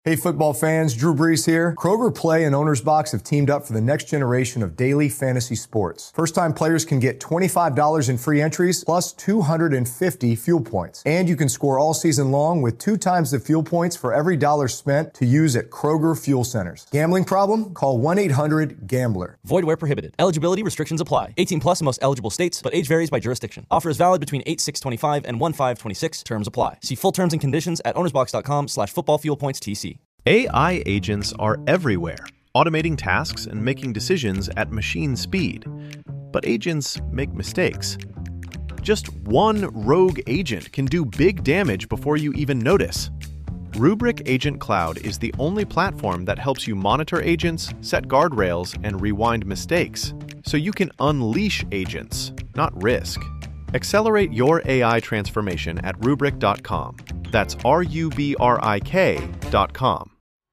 Hey football fans, Drew Brees here. Kroger Play and Owner's Box have teamed up for the next generation of daily fantasy sports. First-time players can get $25 in free entries plus 250 fuel points. And you can score all season long with 2 times the fuel points for every dollar spent to use at Kroger Fuel Centers. Gambling problem? Call 1-800-GAMBLER. Void where prohibited. Eligibility restrictions apply. 18 plus in most eligible states, but age varies by jurisdiction. Offer is valid between 8/6/25 and 1/5/26. Terms apply. See full terms and conditions at ownersbox.com/footballfuelpointstc. AI agents are everywhere, automating tasks and making decisions at machine speed. But agents make mistakes. Just one rogue agent can do big damage before you even notice. Rubrik Agent Cloud is the only platform that helps you monitor agents, set guardrails, and rewind mistakes, so you can unleash agents, not risk. Accelerate your AI transformation at Rubrik.com. That's RUBRIK.com.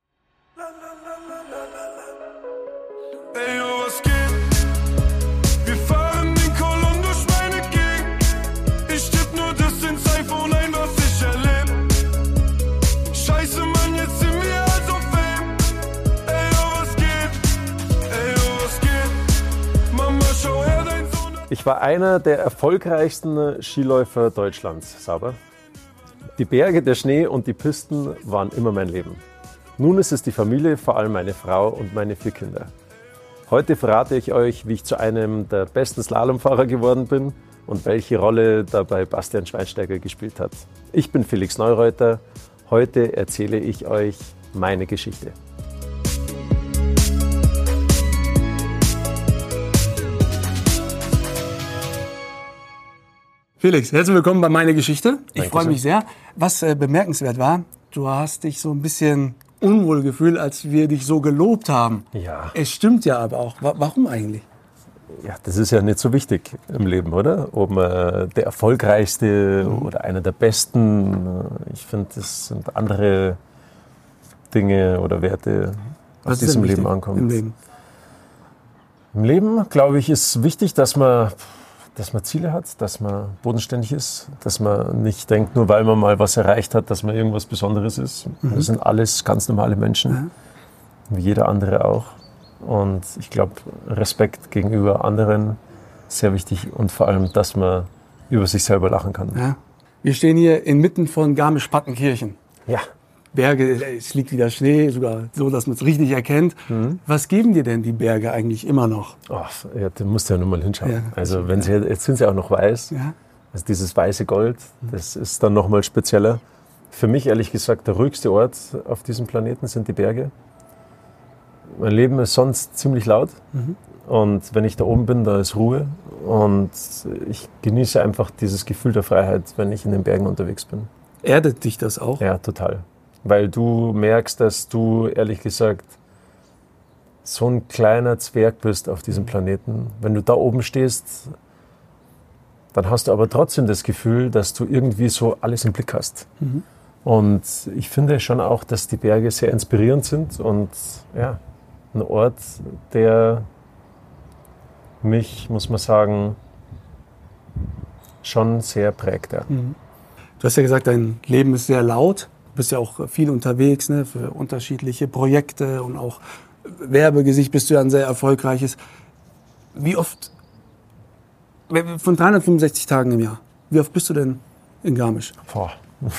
Ich war einer der erfolgreichsten Skiläufer Deutschlands, Sauber. Die Berge, der Schnee und die Pisten waren immer mein Leben. Nun ist es die Familie, vor allem meine Frau und meine 4 Kinder. Heute verrate ich euch, wie ich zu einem der besten Slalomfahrer geworden bin und welche Rolle dabei Bastian Schweinsteiger gespielt hat. Ich bin Felix Neureuter. Heute erzähle ich euch meine Geschichte. Felix, herzlich willkommen bei meiner Geschichte. Ich Dankeschön. freue mich sehr. Was bemerkenswert war, du hast dich so ein bisschen unwohl gefühlt, als wir dich so gelobt haben. Ja. Es stimmt ja aber auch. Warum eigentlich? Ja, das ist ja nicht so wichtig im Leben, oder? Ob man der Erfolgreichste oder einer der Besten, ich finde, das sind andere Dinge oder Werte, aus diesem Leben ankommt. Im Leben? Im Leben, glaube ich, ist wichtig, dass man Ziele hat, dass man bodenständig ist, dass man nicht denkt, nur weil man mal was erreicht hat, dass man irgendwas Besonderes ist. Wir sind alles ganz normale Menschen, wie jeder andere auch. Und ich glaube, Respekt gegenüber anderen ist sehr wichtig und vor allem, dass man über sich selber lachen kann. Ja. Wir stehen hier inmitten von Garmisch-Partenkirchen. Ja. Berge, es liegt wieder Schnee, sogar so, dass man es richtig erkennt. Was geben dir denn die Berge eigentlich immer noch? Oh, ja, da musst du ja nur mal hinschauen. Ja. Also jetzt sind sie auch noch weiß. Ja. Also dieses weiße Gold, das ist dann noch mal spezieller. Für mich ehrlich gesagt der ruhigste Ort auf diesem Planeten sind die Berge. Mein Leben ist sonst ziemlich laut und wenn ich da oben bin, da ist Ruhe und ich genieße einfach dieses Gefühl der Freiheit, wenn ich in den Bergen unterwegs bin. Erdet dich das auch? Ja, total. Weil du merkst, dass du ehrlich gesagt so ein kleiner Zwerg bist auf diesem Planeten. Wenn du da oben stehst, dann hast du aber trotzdem das Gefühl, dass du irgendwie so alles im Blick hast. Und ich finde schon auch, dass die Berge sehr inspirierend sind und ja, ein Ort, der mich, muss man sagen, schon sehr prägt. Ja. Du hast ja gesagt, dein Leben ist sehr laut. Du bist ja auch viel unterwegs, ne, für unterschiedliche Projekte und auch Werbegesicht bist du ja ein sehr erfolgreiches. Wie oft, von 365 Tagen im Jahr, wie oft bist du denn in Garmisch? Boah.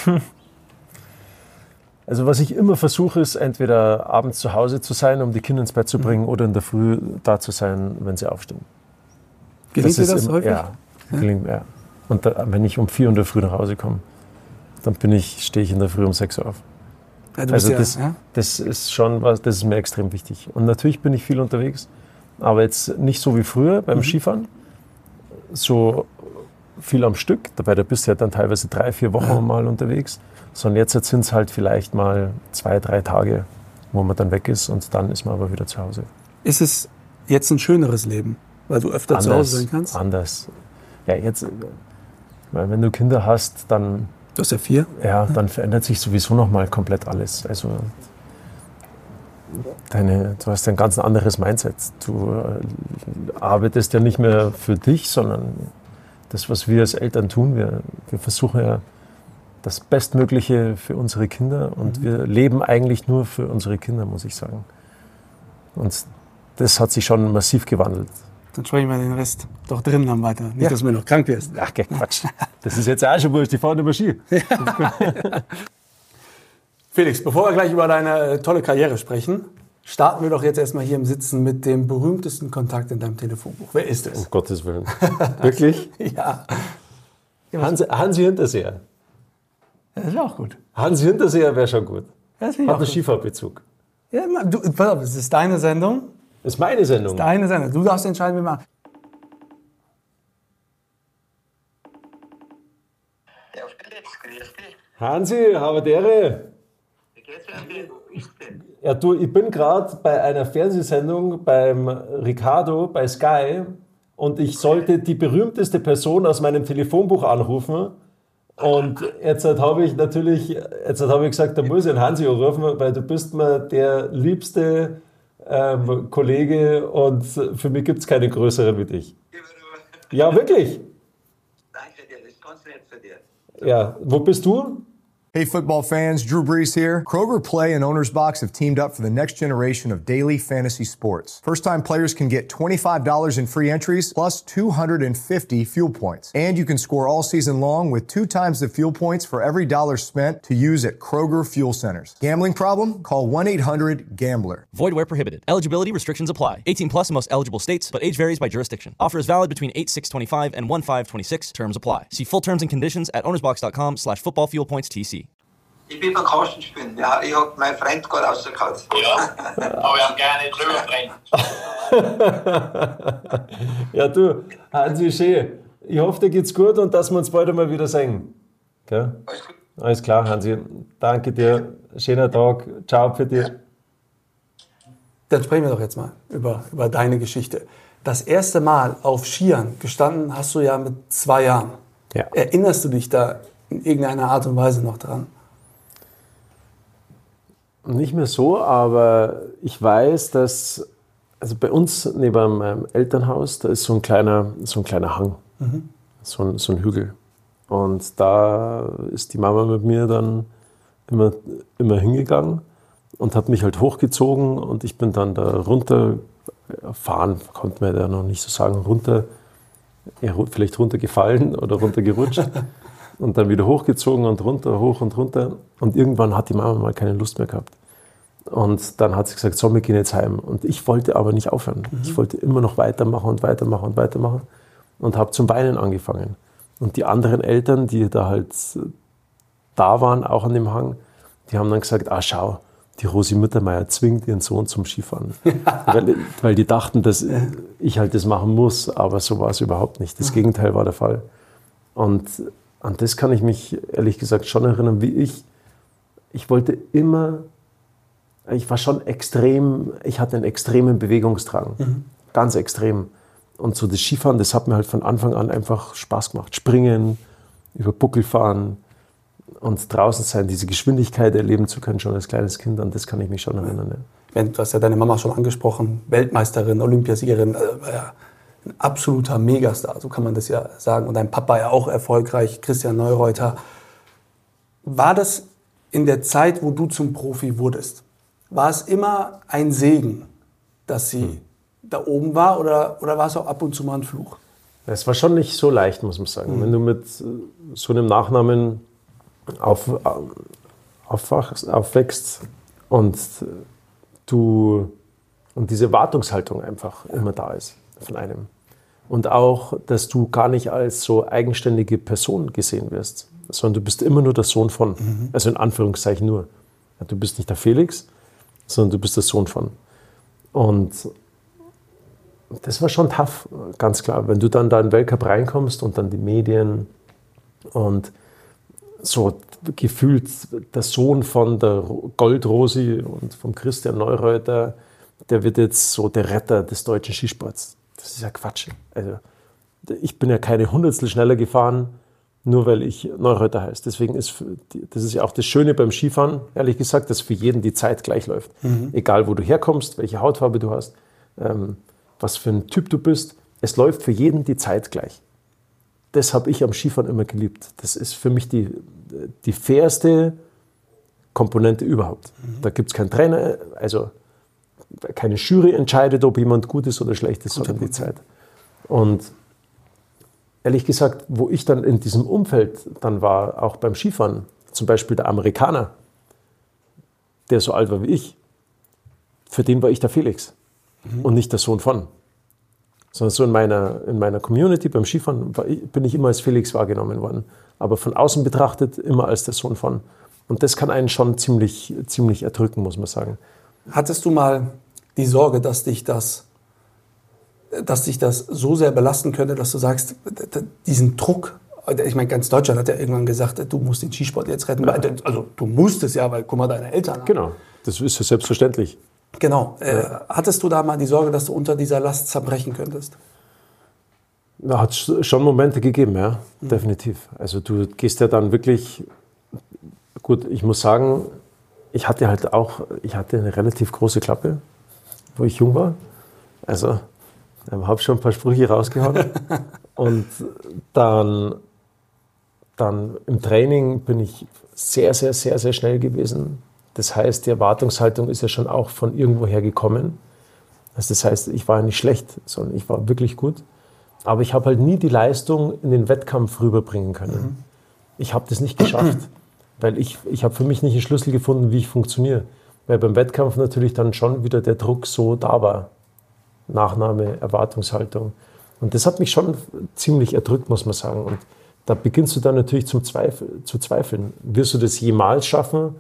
Also was ich immer versuche, ist entweder abends zu Hause zu sein, um die Kinder ins Bett zu bringen, oder in der Früh da zu sein, wenn sie aufstehen. Gelingt dir das häufig? Ja, gelingt mir. Und wenn ich um 4 Uhr in der Früh nach Hause komme, dann stehe ich in der Früh um 6 Uhr auf. Ja, du Also bist das ist schon was, das ist mir extrem wichtig. Und natürlich bin ich viel unterwegs, aber jetzt nicht so wie früher beim Skifahren, so viel am Stück. Dabei da bist du ja dann teilweise 3-4 Wochen mal unterwegs, sondern jetzt sind es halt vielleicht mal 2-3 Tage, wo man dann weg ist und dann ist man aber wieder zu Hause. Ist es jetzt ein schöneres Leben, weil du öfter zu Hause sein kannst? Anders. Ja, jetzt, weil wenn du Kinder hast, dann... Du hast ja 4. Ja, dann verändert sich sowieso nochmal komplett alles. Also du hast ein ganz anderes Mindset. Du arbeitest ja nicht mehr für dich, sondern das, was wir als Eltern tun. Wir versuchen ja das Bestmögliche für unsere Kinder und wir leben eigentlich nur für unsere Kinder, muss ich sagen. Und das hat sich schon massiv gewandelt. Dann sprechen wir den Rest doch drinnen dann weiter. Nicht, dass du mir noch krank wirst. Ach, Quatsch. Das ist jetzt auch schon wurscht, die fahren über Ski. Felix, bevor wir gleich über deine tolle Karriere sprechen, starten wir doch jetzt erstmal hier im Sitzen mit dem berühmtesten Kontakt in deinem Telefonbuch. Wer ist es? Um Gottes Willen. Wirklich? Ja. Hansi Hinterseher. Das ist auch gut. Hansi Hinterseher wäre schon gut. Das Hat einen Skifahrbezug. Ja, pass auf, es ist deine Sendung. Das ist meine Sendung. Deine Sendung. Du darfst entscheiden, wie wir machen. Ja, Felix, grüß dich. Hansi, habe die Ehre. Wie geht's dir? Wie ist denn? Ja, du, ich bin gerade bei einer Fernsehsendung beim Ricardo bei Sky und ich sollte die berühmteste Person aus meinem Telefonbuch anrufen. Und jetzt habe ich gesagt, da muss ich einen Hansi anrufen, weil du bist mir der liebste Kollege und für mich gibt es keinen größeren wie dich. Ja, wirklich. Danke dir, das ist ganz nett für dir. Ja, wo bist du? Hey, football fans, Drew Brees here. Kroger Play and Owner's Box have teamed up for the next generation of daily fantasy sports. First-time players can get $25 in free entries plus 250 fuel points. And you can score all season long with 2 times the fuel points for every dollar spent to use at Kroger Fuel Centers. Gambling problem? Call 1-800-GAMBLER. Void where prohibited. Eligibility restrictions apply. 18 plus in most eligible states, but age varies by jurisdiction. Offer is valid between 8/6/25 and 1/5/26. Terms apply. See full terms and conditions at ownersbox.com/footballfuelpointstc. Ich bin beim Kasten spielen. Ja, ich hab meinen Freund gerade rausgehauen. Ja, aber wir haben gerne drüber brennt. Ja, du, Hansi, schön. Ich hoffe, dir geht's gut und dass wir uns bald einmal wieder sehen. Gell? Alles gut. Alles klar, Hansi. Danke dir. Schöner Tag. Ciao für dich. Dann sprechen wir doch jetzt mal über deine Geschichte. Das erste Mal auf Skiern gestanden hast du ja mit 2 Jahren. Ja. Erinnerst du dich da in irgendeiner Art und Weise noch dran? Nicht mehr so, aber ich weiß, dass also bei uns neben meinem Elternhaus, da ist so ein kleiner Hang, so ein Hügel. Und da ist die Mama mit mir dann immer hingegangen und hat mich halt hochgezogen und ich bin dann da runterfahren, konnte man ja noch nicht so sagen, vielleicht runtergefallen oder runtergerutscht. Und dann wieder hochgezogen und runter, hoch und runter. Und irgendwann hat die Mama mal keine Lust mehr gehabt. Und dann hat sie gesagt, so, wir gehen jetzt heim. Und ich wollte aber nicht aufhören. Ich wollte immer noch weitermachen und weitermachen und weitermachen. Und habe zum Weinen angefangen. Und die anderen Eltern, die da halt da waren, auch an dem Hang, die haben dann gesagt, schau, die Rosi Mittermeier zwingt ihren Sohn zum Skifahren. weil die dachten, dass ich halt das machen muss. Aber so war es überhaupt nicht. Das Gegenteil war der Fall. Und an das kann ich mich ehrlich gesagt schon erinnern, wie ich wollte immer, ich war schon extrem, ich hatte einen extremen Bewegungsdrang, ganz extrem. Und so das Skifahren, das hat mir halt von Anfang an einfach Spaß gemacht. Springen, über Buckel fahren und draußen sein, diese Geschwindigkeit erleben zu können, schon als kleines Kind, an das kann ich mich schon erinnern. Ja. Du hast ja deine Mama schon angesprochen, Weltmeisterin, Olympiasiegerin, ja. Ein absoluter Megastar, so kann man das ja sagen. Und dein Papa ja auch erfolgreich, Christian Neureuter. War das in der Zeit, wo du zum Profi wurdest, war es immer ein Segen, dass sie da oben war oder war es auch ab und zu mal ein Fluch? Es war schon nicht so leicht, muss man sagen. Wenn du mit so einem Nachnamen aufwächst und diese Erwartungshaltung einfach immer da ist von einem. Und auch, dass du gar nicht als so eigenständige Person gesehen wirst, sondern du bist immer nur der Sohn von. Also in Anführungszeichen nur. Du bist nicht der Felix, sondern du bist der Sohn von. Und das war schon tough, ganz klar. Wenn du dann da in den Weltcup reinkommst und dann die Medien und so gefühlt der Sohn von der Goldrosi und vom Christian Neureuter, der wird jetzt so der Retter des deutschen Skisports. Das ist ja Quatsch. Also, ich bin ja keine Hundertstel schneller gefahren, nur weil ich Neureuter heiße. Deswegen das ist ja auch das Schöne beim Skifahren, ehrlich gesagt, dass für jeden die Zeit gleich läuft. Egal, wo du herkommst, welche Hautfarbe du hast, was für ein Typ du bist, es läuft für jeden die Zeit gleich. das habe ich am Skifahren immer geliebt. Das ist für mich die fairste Komponente überhaupt. Da gibt es keinen Trainer, also keine Jury entscheidet, ob jemand gut ist oder schlecht ist, sondern die Zeit. Und ehrlich gesagt, wo ich dann in diesem Umfeld dann war, auch beim Skifahren, zum Beispiel der Amerikaner, der so alt war wie ich, für den war ich der Felix und nicht der Sohn von. Sondern so in meiner Community beim Skifahren bin ich immer als Felix wahrgenommen worden. Aber von außen betrachtet immer als der Sohn von. Und das kann einen schon ziemlich erdrücken, muss man sagen. Hattest du mal die Sorge, dass dich das so sehr belasten könnte, dass du sagst, diesen Druck, ich meine, ganz Deutschland hat ja irgendwann gesagt, du musst den Skisport jetzt retten. Ja. Also du musst es ja, weil guck mal deine Eltern an. Genau, das ist ja selbstverständlich. Genau. Hattest du da mal die Sorge, dass du unter dieser Last zerbrechen könntest? Da hat es schon Momente gegeben, ja, definitiv. Also du gehst ja dann wirklich, gut, ich muss sagen, ich hatte eine relativ große Klappe, wo ich jung war. Also ich habe schon ein paar Sprüche rausgehauen. Und dann im Training bin ich sehr, sehr, sehr, sehr schnell gewesen. Das heißt, die Erwartungshaltung ist ja schon auch von irgendwoher gekommen. Also das heißt, ich war ja nicht schlecht, sondern ich war wirklich gut. Aber ich habe halt nie die Leistung in den Wettkampf rüberbringen können. Ich habe das nicht geschafft, weil ich habe für mich nicht einen Schlüssel gefunden, wie ich funktioniere. Weil beim Wettkampf natürlich dann schon wieder der Druck so da war. Nachnahme, Erwartungshaltung. Und das hat mich schon ziemlich erdrückt, muss man sagen. Und da beginnst du dann natürlich zu zweifeln. Wirst du das jemals schaffen?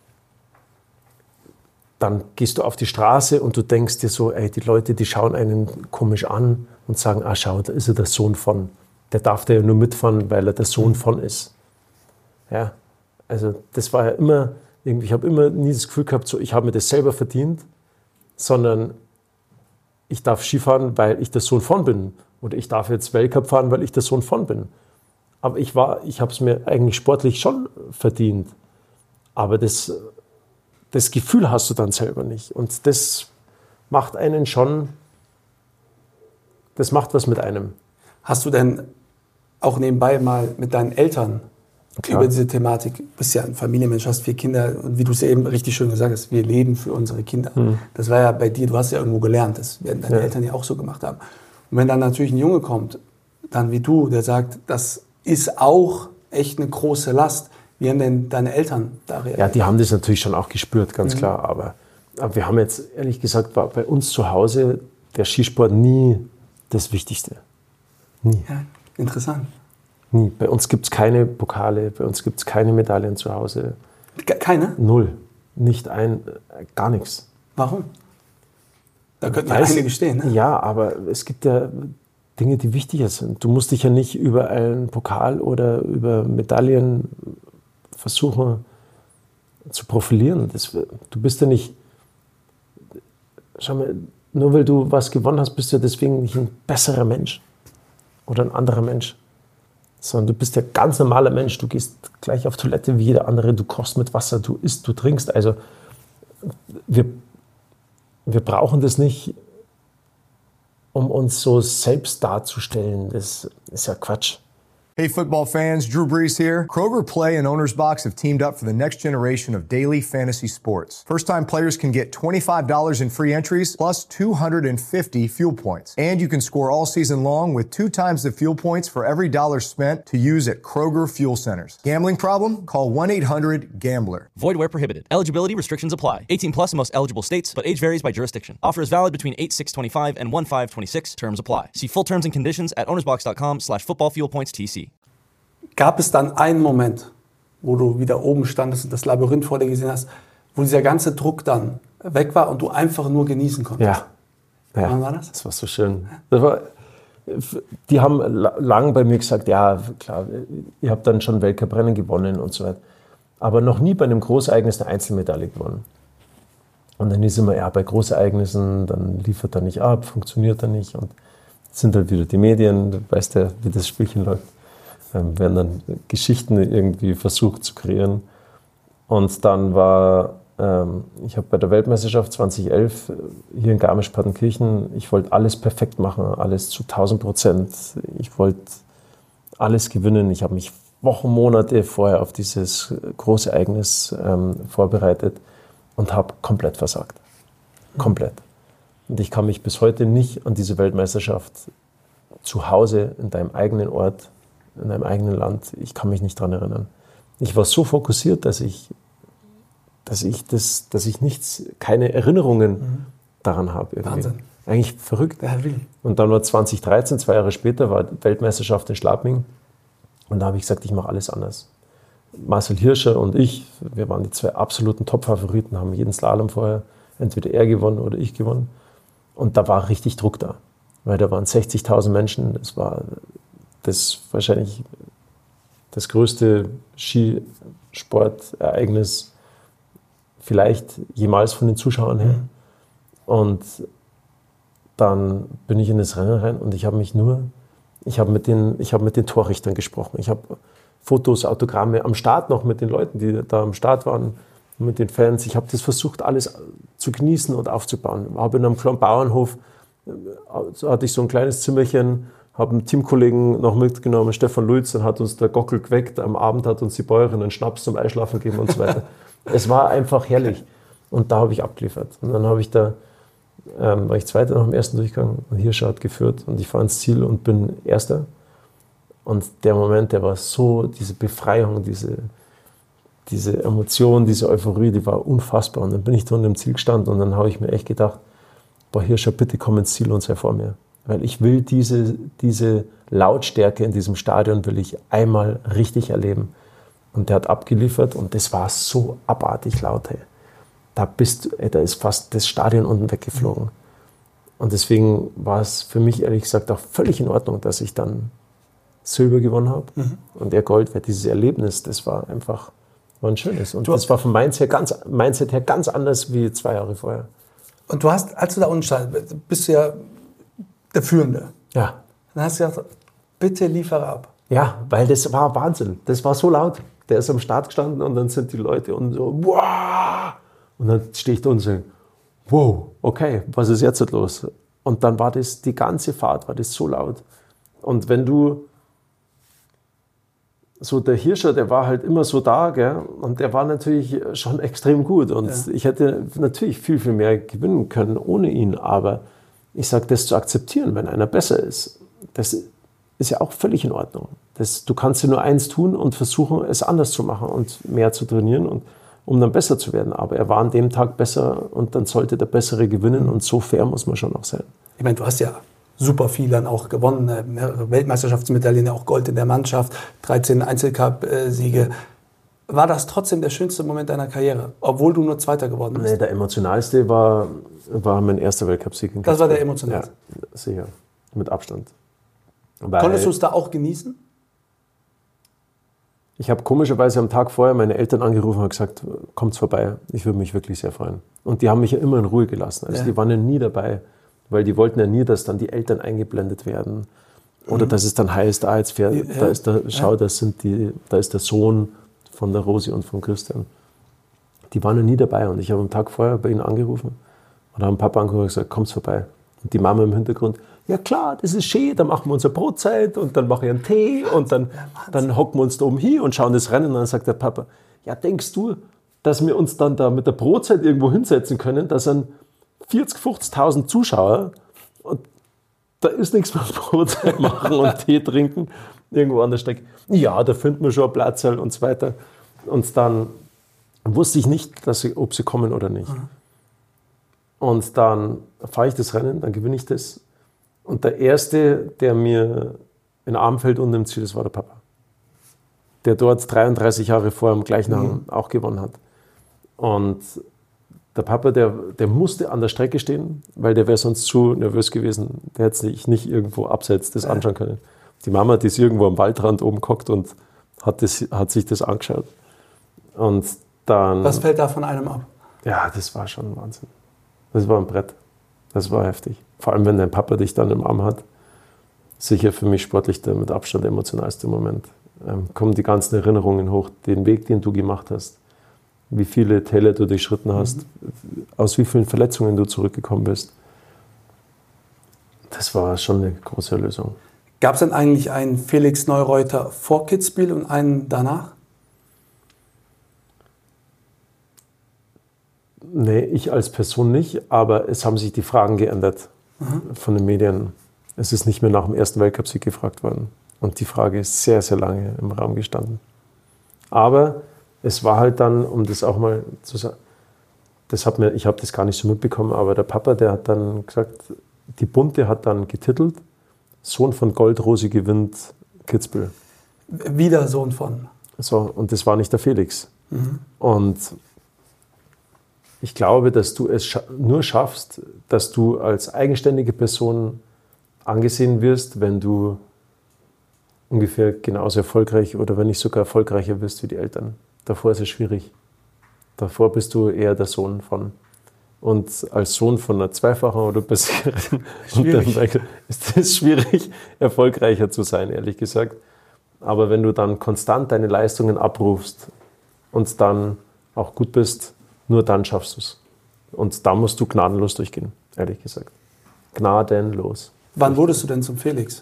Dann gehst du auf die Straße und du denkst dir so, ey, die Leute, die schauen einen komisch an und sagen, ah schau, da ist er der Sohn von. Der darf da ja nur mitfahren, weil er der Sohn von ist. Ja, also das war ja immer, ich habe immer nie das Gefühl gehabt, so, ich habe mir das selber verdient, sondern ich darf Skifahren, weil ich der Sohn von bin. Oder ich darf jetzt Weltcup fahren, weil ich der Sohn von bin. Aber ich habe es mir eigentlich sportlich schon verdient. Aber das Gefühl hast du dann selber nicht. Und das macht einen schon, das macht was mit einem. Hast du denn auch nebenbei mal mit deinen Eltern über diese Thematik, du bist ja ein Familienmensch, hast 4 Kinder und wie du es ja eben richtig schön gesagt hast, wir leben für unsere Kinder. Das war ja bei dir, du hast ja irgendwo gelernt, das werden deine Eltern ja auch so gemacht haben. Und wenn dann natürlich ein Junge kommt, dann wie du, der sagt, das ist auch echt eine große Last. Wie haben denn deine Eltern da reagiert? Ja, die haben das natürlich schon auch gespürt, ganz klar. Aber wir haben jetzt, ehrlich gesagt, war bei uns zu Hause der Skisport nie das Wichtigste. Nie. Ja, interessant. Nie. Bei uns gibt es keine Pokale, bei uns gibt es keine Medaillen zu Hause. Keine? 0. Nicht gar nichts. Warum? Da könnten ja einige stehen, ne? Ja, aber es gibt ja Dinge, die wichtiger sind. Du musst dich ja nicht über einen Pokal oder über Medaillen versuchen zu profilieren. Du bist ja nicht, schau mal, nur weil du was gewonnen hast, bist du ja deswegen nicht ein besserer Mensch oder ein anderer Mensch. Sondern du bist ja ganz normaler Mensch. Du gehst gleich auf Toilette wie jeder andere, du kochst mit Wasser, du isst, du trinkst. Also wir brauchen das nicht, um uns so selbst darzustellen. Das ist ja Quatsch. Hey football fans, Drew Brees here. Kroger Play and Owner's Box have teamed up for the next generation of daily fantasy sports. First-time players can get $25 in free entries plus 250 fuel points. And you can score all season long with 2 times the fuel points for every dollar spent to use at Kroger Fuel Centers. Gambling problem? Call 1-800-GAMBLER. Void where prohibited. Eligibility restrictions apply. 18 plus in most eligible states, but age varies by jurisdiction. Offer is valid between 8/6/25 and 1/5/26. Terms apply. See full terms and conditions at ownersbox.com/footballfuelpoints.tc. Gab es dann einen Moment, wo du wieder oben standest und das Labyrinth vor dir gesehen hast, wo dieser ganze Druck dann weg war und du einfach nur genießen konntest? Ja. Wann war das? Das war so schön. Die haben lang bei mir gesagt, ja klar, ihr habt dann schon Weltcuprennen gewonnen und so weiter. Aber noch nie bei einem Großereignis eine Einzelmedaille gewonnen. Und dann ist immer, ja, bei Großereignissen, dann liefert er nicht ab, funktioniert er nicht. Und sind halt wieder die Medien, du weißt ja, wie das Spielchen läuft. Werden dann Geschichten irgendwie versucht zu kreieren. Und dann war, ich habe bei der Weltmeisterschaft 2011 hier in Garmisch-Partenkirchen, ich wollte alles perfekt machen, alles zu 1000%. Ich wollte alles gewinnen. Ich habe mich Wochen, Monate vorher auf dieses große Ereignis vorbereitet und habe komplett versagt. Komplett. Und ich kann mich bis heute nicht an diese Weltmeisterschaft zu Hause, in deinem eigenen Ort, in deinem eigenen Land, ich kann mich nicht daran erinnern. Ich war so fokussiert, dass ich keine Erinnerungen daran habe. Irgendwie. Wahnsinn. Eigentlich verrückt. Ja, really. Und dann war 2013, 2 Jahre später, war die Weltmeisterschaft in Schladming. Und da habe ich gesagt, ich mache alles anders. Marcel Hirscher und ich, wir waren die 2 absoluten Top-Favoriten, haben jeden Slalom vorher entweder er gewonnen oder ich gewonnen. Und da war richtig Druck da. Weil da waren 60.000 Menschen. Das war wahrscheinlich das größte Skisportereignis vielleicht jemals von den Zuschauern her. Und dann bin ich in das Rennen rein und ich habe mit den Torrichtern gesprochen. Ich habe Fotos, Autogramme am Start noch mit den Leuten, die da am Start waren, mit den Fans. Ich habe das versucht, alles zu genießen und aufzubauen. Ich habe in einem kleinen Bauernhof, hatte ich so ein kleines Zimmerchen, habe einen Teamkollegen noch mitgenommen, Stefan Luiz, dann hat uns der Gockel geweckt. Am Abend hat uns die Bäuerin einen Schnaps zum Einschlafen gegeben und so weiter. Es war einfach herrlich. Und da habe ich abgeliefert. Und dann war ich Zweiter nach dem ersten Durchgang und Hirscher hat geführt und ich fahre ins Ziel und bin Erster. Und der Moment, der war so, diese Befreiung, diese Emotion, diese Euphorie, die war unfassbar. Und dann bin ich da unten im Ziel gestanden und dann habe ich mir echt gedacht, boah, Hirscher, bitte komm ins Ziel und sei vor mir. Weil ich will diese Lautstärke in diesem Stadion will ich einmal richtig erleben. Und der hat abgeliefert und das war so abartig laut. Hey. Da ist fast das Stadion unten weggeflogen. Und deswegen war es für mich ehrlich gesagt auch völlig in Ordnung, dass ich dann Silber gewonnen habe und er Gold, weil dieses Erlebnis, das war ein schönes. Und das war vom Mindset her ganz anders wie 2 Jahre vorher. Und du hast, als du da unten standst, bist du ja der Führende. Ja. Dann hast du gesagt, bitte liefere ab. Ja, weil das war Wahnsinn. Das war so laut. Der ist am Start gestanden und dann sind die Leute und so, wow! Und dann stehe ich da und sage, wow, okay, was ist jetzt los? Und dann war das, die ganze Fahrt war das so laut. Und wenn du, so der Hirscher, der war halt immer so da, gell? Und der war natürlich schon extrem gut. Und ich hätte natürlich viel, viel mehr gewinnen können ohne ihn. Aber ich sage, das zu akzeptieren, wenn einer besser ist, das ist ja auch völlig in Ordnung. Du kannst ja nur eins tun und versuchen, es anders zu machen und mehr zu trainieren, um dann besser zu werden. Aber er war an dem Tag besser und dann sollte der Bessere gewinnen. Und so fair muss man schon auch sein. Ich meine, du hast ja super viel dann auch gewonnen. Mehrere Weltmeisterschaftsmedaillen, ja auch Gold in der Mannschaft, 13 Einzelcup-Siege. War das trotzdem der schönste Moment deiner Karriere, obwohl du nur Zweiter geworden bist? Nee, der emotionalste war mein erster Weltcup-Sieg in Kasper. Das war der emotionalste? Ja, sicher. Mit Abstand. Konntest du es da auch genießen? Ich habe komischerweise am Tag vorher meine Eltern angerufen und gesagt, kommt vorbei, ich würde mich wirklich sehr freuen. Und die haben mich ja immer in Ruhe gelassen. Also die waren ja nie dabei, weil die wollten ja nie, dass dann die Eltern eingeblendet werden. Oder dass es dann heißt, jetzt fährt, da ist da ist der Sohn von der Rosi und von Christian. Die waren ja nie dabei. Und ich habe am Tag vorher bei ihnen angerufen und haben Papa angerufen und gesagt, kommt vorbei. Und die Mama im Hintergrund, ja klar, das ist schön, dann machen wir unsere Brotzeit und dann mache ich einen Tee und dann hocken wir uns da oben hin und schauen das Rennen. Und dann sagt der Papa, ja denkst du, dass wir uns dann da mit der Brotzeit irgendwo hinsetzen können, da sind 40.000, 50.000 Zuschauer und da ist nichts mit Brotzeit machen und Tee trinken irgendwo an der Strecke. Ja, da finden wir schon einen Platz und so weiter. Und dann wusste ich nicht, ob sie kommen oder nicht. Und dann fahre ich das Rennen, dann gewinne ich das. Und der Erste, der mir in den Arm fällt unten im Ziel, das war der Papa. Der dort 33 Jahre vor dem gleichen Hang auch gewonnen hat. Und der Papa, der musste an der Strecke stehen, weil der wäre sonst zu nervös gewesen. Der hätte sich nicht irgendwo abseits das anschauen können. Die Mama, die ist irgendwo am Waldrand oben gehockt und hat sich das angeschaut. Und dann... Was fällt da von einem ab? Ja, das war schon Wahnsinn. Das war ein Brett. Das war heftig. Vor allem, wenn dein Papa dich dann im Arm hat. Sicher für mich sportlich der mit Abstand emotionalste Moment. Kommen die ganzen Erinnerungen hoch, den Weg, den du gemacht hast, wie viele Täler du durchschritten hast, aus wie vielen Verletzungen du zurückgekommen bist. Das war schon eine große Erlösung. Gab es denn eigentlich einen Felix Neureuter vor Kitzbühel und einen danach? Nee, ich als Person nicht, aber es haben sich die Fragen geändert von den Medien. Es ist nicht mehr nach dem ersten Weltcupsieg gefragt worden. Und die Frage ist sehr, sehr lange im Raum gestanden. Aber es war halt dann, um das auch mal zu sagen, ich habe das gar nicht so mitbekommen, aber der Papa, der hat dann gesagt, die Bunte hat dann getitelt, Sohn von Goldrose gewinnt Kitzbühel. Wieder Sohn von. So, und das war nicht der Felix. Und ich glaube, dass du es nur schaffst, dass du als eigenständige Person angesehen wirst, wenn du ungefähr genauso erfolgreich oder wenn nicht sogar erfolgreicher bist wie die Eltern. Davor ist es schwierig. Davor bist du eher der Sohn von. Und als Sohn von einer zweifachen Olympiasiegerin ist es schwierig, erfolgreicher zu sein, ehrlich gesagt. Aber wenn du dann konstant deine Leistungen abrufst und dann auch gut bist, nur dann schaffst du es. Und da musst du gnadenlos durchgehen, ehrlich gesagt. Gnadenlos. Wann wurdest du denn zum Felix?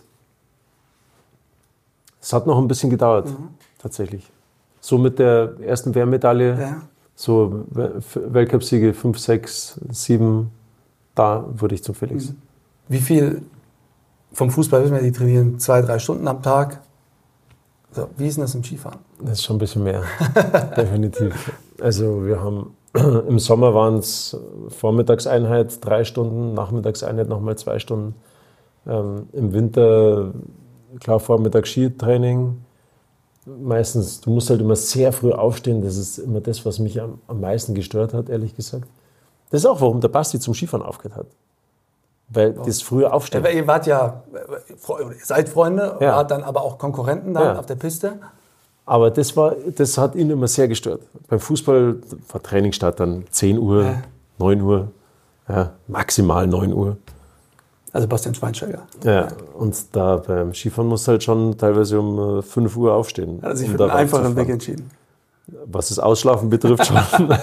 Es hat noch ein bisschen gedauert, tatsächlich. So mit der ersten WM-Medaille, so Weltcupsiege 5, 6, 7, da wurde ich zum Felix. Wie viel vom Fußball wissen wir, die trainieren 2-3 Stunden am Tag. So, wie ist denn das im Skifahren? Das ist schon ein bisschen mehr, definitiv. Also wir haben, im Sommer waren es Vormittagseinheit 3 Stunden, Nachmittagseinheit nochmal 2 Stunden. Im Winter, klar, Vormittag Skitraining. Meistens, du musst halt immer sehr früh aufstehen. Das ist immer das, was mich am meisten gestört hat, ehrlich gesagt. Das ist auch, warum der Basti zum Skifahren aufgehört hat. Weil das frühe Aufstehen. Ja, ihr wart ja, ihr seid Freunde, wart dann aber auch Konkurrenten dann auf der Piste. Aber das hat ihn immer sehr gestört. Beim Fußball war Trainingsstart dann 10 Uhr, 9 Uhr, maximal 9 Uhr. Also Bastian Schweinsteiger. Ja, und da beim Skifahren musst du halt schon teilweise um 5 Uhr aufstehen. Hat er sich für einen einfachen Weg entschieden. Was das Ausschlafen betrifft schon.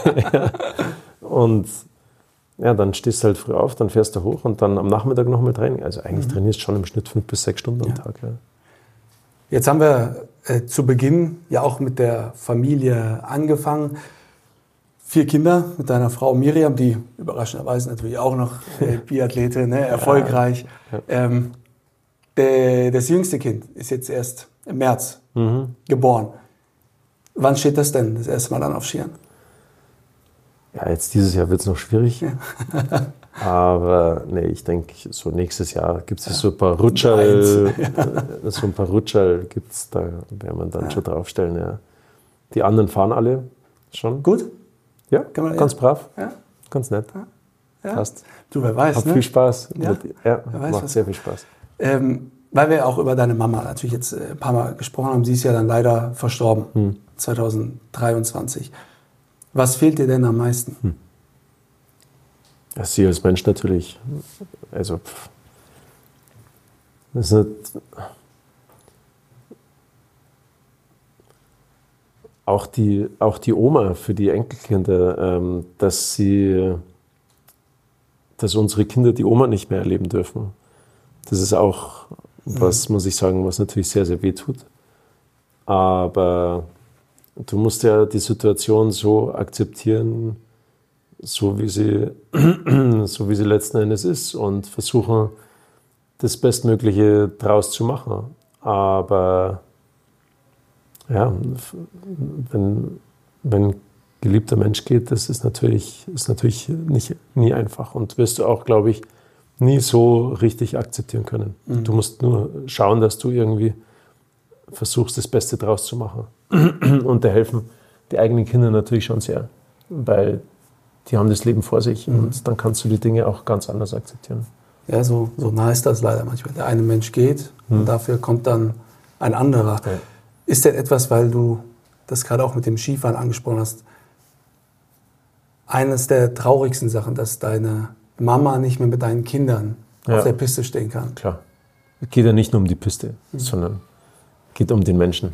Und ja, dann stehst du halt früh auf, dann fährst du hoch und dann am Nachmittag nochmal Training. Also eigentlich trainierst du schon im Schnitt 5 bis 6 Stunden am Tag. Ja. Jetzt haben wir zu Beginn ja auch mit der Familie angefangen. 4 Kinder mit deiner Frau Miriam, die überraschenderweise natürlich auch noch Biathletin, erfolgreich. Ja. Das jüngste Kind ist jetzt erst im März geboren. Wann steht das denn das erste Mal dann auf Skiern? Ja, jetzt dieses Jahr wird es noch schwierig. Aber nee, ich denke, so nächstes Jahr gibt es so ein paar Rutscherl. So ein paar Rutscherl gibt es, da werden wir dann schon draufstellen. Ja. Die anderen fahren alle schon. Gut? Ja, ganz brav, ganz nett. Ja. Passt. Du, wer weiß, Hat ne? viel Spaß. Wer weiß, macht sehr viel Spaß. Weil wir auch über deine Mama natürlich jetzt ein paar Mal gesprochen haben. Sie ist ja dann leider verstorben, 2023. Was fehlt dir denn am meisten? Ja, sie als Mensch natürlich. Also, das ist nicht. Auch die Oma für die Enkelkinder, dass unsere Kinder die Oma nicht mehr erleben dürfen. Das ist auch was, muss ich sagen, was natürlich sehr, sehr weh tut. Aber du musst ja die Situation so akzeptieren, so wie sie letzten Endes ist und versuchen, das Bestmögliche draus zu machen. Aber ja, wenn ein geliebter Mensch geht, das ist natürlich nie einfach und wirst du auch, glaube ich, nie so richtig akzeptieren können. Du musst nur schauen, dass du irgendwie versuchst, das Beste draus zu machen. Und da helfen die eigenen Kinder natürlich schon sehr, weil die haben das Leben vor sich und dann kannst du die Dinge auch ganz anders akzeptieren. Ja, so nah ist das leider manchmal. Der eine Mensch geht und dafür kommt dann ein anderer. Ja. Ist denn etwas, weil du das gerade auch mit dem Skifahren angesprochen hast, eines der traurigsten Sachen, dass deine Mama nicht mehr mit deinen Kindern auf der Piste stehen kann? Klar. Es geht ja nicht nur um die Piste, sondern es geht um den Menschen.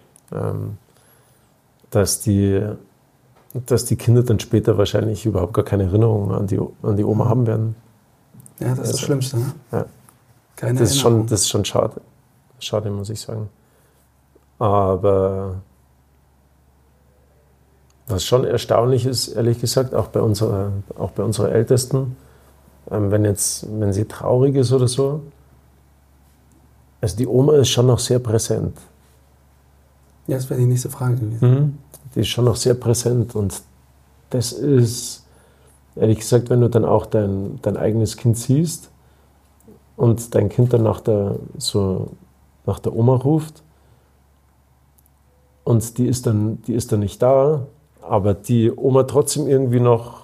Dass die Kinder dann später wahrscheinlich überhaupt gar keine Erinnerung an die Oma haben werden. Ja, das ist das Schlimmste. Ne? Ja. Das ist schon schade. schade, muss ich sagen. Aber was schon erstaunlich ist, ehrlich gesagt, auch bei unserer Ältesten, wenn sie traurig ist oder so, also die Oma ist schon noch sehr präsent. Ja, das wäre die nächste Frage gewesen. Die ist schon noch sehr präsent und das ist, ehrlich gesagt, wenn du dann auch dein eigenes Kind siehst und dein Kind dann nach der Oma ruft und die ist dann nicht da, aber die Oma trotzdem irgendwie noch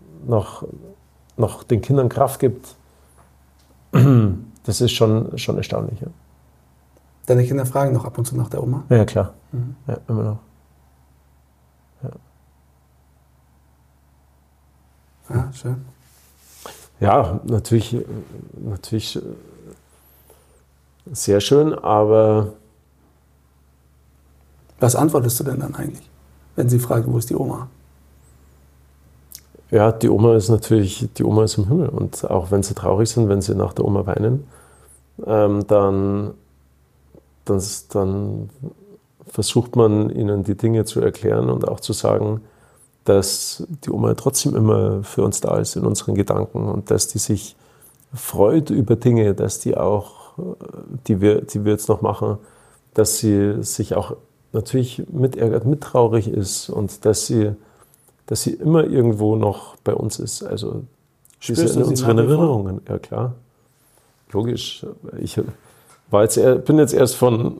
den Kindern Kraft gibt, das ist schon erstaunlich. Ja. Deine Kinder fragen noch ab und zu nach der Oma? Ja, klar. Ja, immer noch. Ja, schön. Ja, natürlich sehr schön, aber... Was antwortest du denn dann eigentlich, wenn sie fragen, wo ist die Oma? Ja, die Oma ist im Himmel. Und auch wenn sie traurig sind, wenn sie nach der Oma weinen, dann versucht man ihnen die Dinge zu erklären und auch zu sagen, dass die Oma trotzdem immer für uns da ist in unseren Gedanken und dass die sich freut über Dinge, dass die auch, die wir jetzt noch machen, dass sie sich auch natürlich mitärgert, mittraurig ist und dass sie immer irgendwo noch bei uns ist. Also diese in unseren Erinnerungen, ja klar, logisch. Ich bin jetzt erst von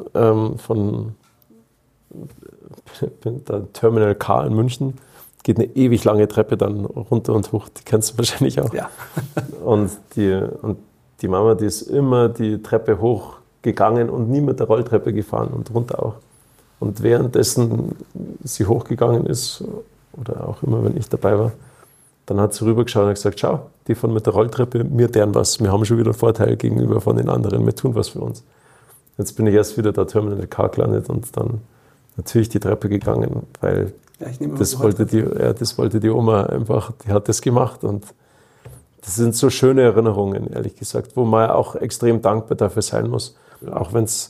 der Terminal K in München. Geht eine ewig lange Treppe dann runter und hoch, die kennst du wahrscheinlich auch. Ja. Und die Mama, die ist immer die Treppe hochgegangen und nie mit der Rolltreppe gefahren und runter auch. Und währenddessen sie hochgegangen ist, oder auch immer, wenn ich dabei war, dann hat sie rübergeschaut und gesagt, schau, die fahren mit der Rolltreppe, wir deren was, wir haben schon wieder einen Vorteil gegenüber von den anderen, wir tun was für uns. Jetzt bin ich erst wieder da Terminal K gelandet und dann natürlich die Treppe gegangen, weil das wollte die Oma einfach, die hat das gemacht und das sind so schöne Erinnerungen, ehrlich gesagt, wo man auch extrem dankbar dafür sein muss, auch wenn es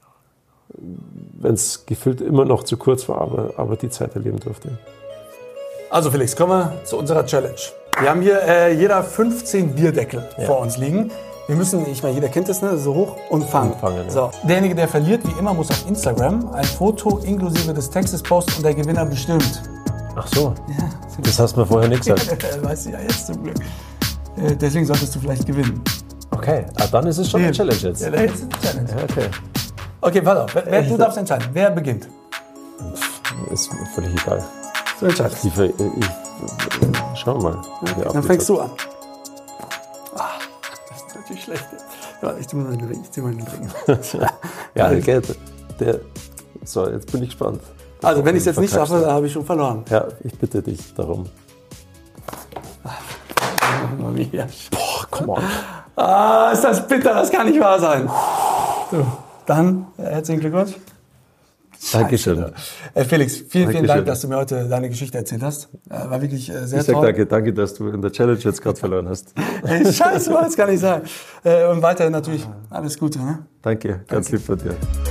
gefühlt immer noch zu kurz war, aber die Zeit erleben durfte. Also Felix, kommen wir zu unserer Challenge. Wir haben hier jeder 15 Bierdeckel vor uns liegen. Wir müssen, ich meine, jeder kennt das, ne? So hoch und fangen. Ja. So. Derjenige, der verliert, wie immer, muss auf Instagram ein Foto inklusive des Textes posten und der Gewinner bestimmt. Ach so, ja, das hast du mir vorher nicht gesagt. Weißt du ja jetzt zum Glück. Deswegen solltest du vielleicht gewinnen. Okay, dann ist es schon eine Challenge jetzt. Ja, jetzt ist eine Challenge. Ja, okay. Okay, pass auf. Du darfst entscheiden. Wer beginnt? Ist mir völlig egal. Du entscheidest. Schauen wir mal. Okay, dann fängst du an. Das ist natürlich schlecht. Ja, ich zieh mal den Ring. Ja, so, jetzt bin ich gespannt. Also, wenn ich es jetzt nicht schaffe, dann habe ich schon verloren. Ja, ich bitte dich darum. Boah, come on. Ist das bitter, das kann nicht wahr sein. So, dann herzlichen Glückwunsch. Dankeschön. Felix, vielen Dank, dass du mir heute deine Geschichte erzählt hast. War wirklich sehr toll. Ich sage danke, dass du in der Challenge jetzt gerade verloren hast. Scheiße, das kann nicht sein. Und weiterhin natürlich alles Gute. Ne? Danke, ganz lieb von dir.